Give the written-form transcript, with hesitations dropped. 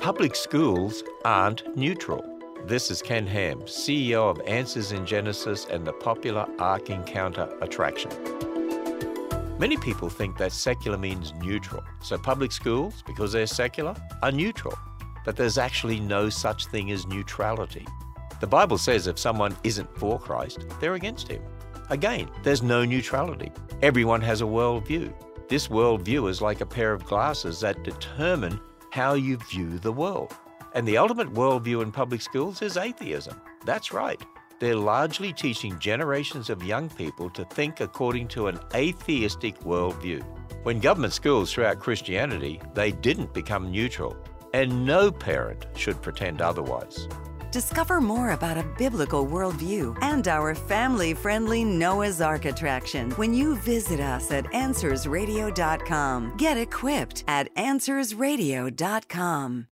Public schools aren't neutral. This is Ken Ham, CEO of Answers in Genesis and the popular Ark Encounter attraction. Many people think that secular means neutral. So public schools, because they're secular, are neutral. But there's actually no such thing as neutrality. The Bible says if someone isn't for Christ, they're against him. Again, there's no neutrality. Everyone has a worldview. This worldview is like a pair of glasses that determine how you view the world. And the ultimate worldview in public schools is atheism. That's right. They're largely teaching generations of young people to think according to an atheistic worldview. When government schools throughout Christianity, they didn't become neutral, and no parent should pretend otherwise. Discover more about a biblical worldview and our family-friendly Noah's Ark attraction when you visit us at AnswersRadio.com. Get equipped at AnswersRadio.com.